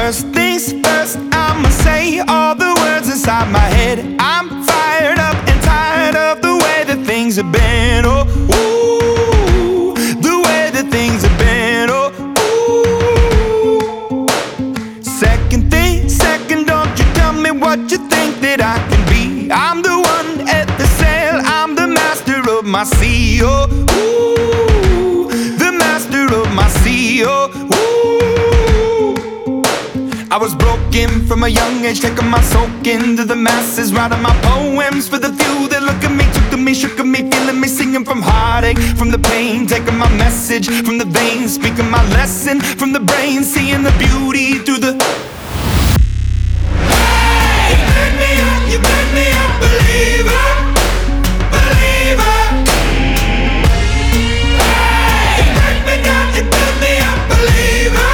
First things first, I'ma say all the words inside my head. I'm fired up and tired of the way that things have been. Oh, ooh, the way that things have been. Oh, ooh. Second thing, second, don't you tell me what you think that I can be. I'm the one at the sail, I'm the master of my sea. Oh, ooh, the master of my sea. Oh, ooh. I was broken from a young age, taking my soak into the masses, writing my poems for the few that look at me, took to me, shook at me, feeling me, singing from heartache, from the pain, taking my message from the veins, speaking my lesson from the brain, seeing the beauty through the. Hey, you made me up, you made me a believer, believer. Hey, you break me down, you build me up, believer.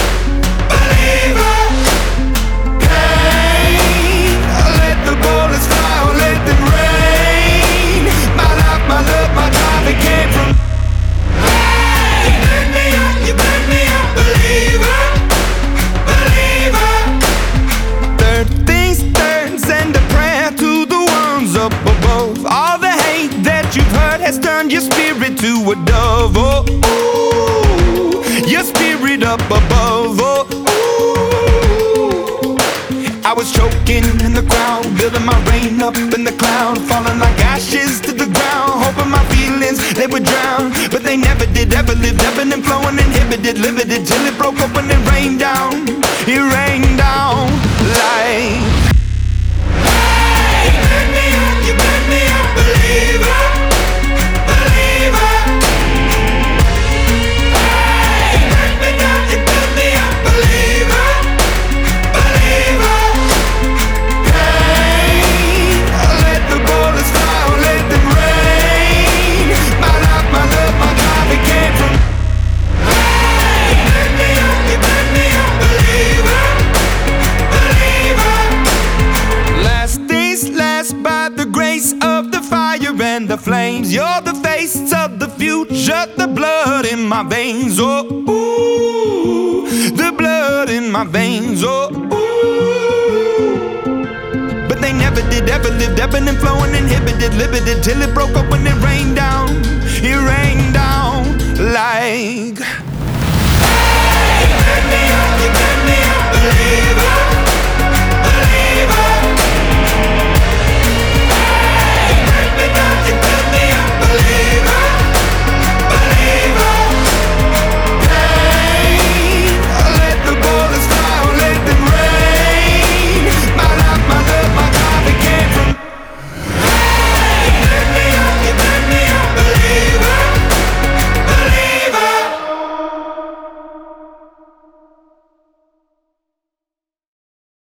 Has turned your spirit to a dove. Oh, ooh, your spirit up above. Oh, ooh. I was choking in the crowd, building my rain up in the cloud, falling like ashes to the ground, hoping my feelings they would drown, but they never did. Ever lived, ebbing and flowing, inhibited, limited, till it broke open and rained down. It rained down like. Hey, you made me up, you made me a believer. And the flames, you're the face of the future, the blood in my veins. Oh, ooh, the blood in my veins. Oh, ooh. But they never did, ever lived, ebbing and flowing, inhibited, limited, till it broke up when it rained down. It rained down like.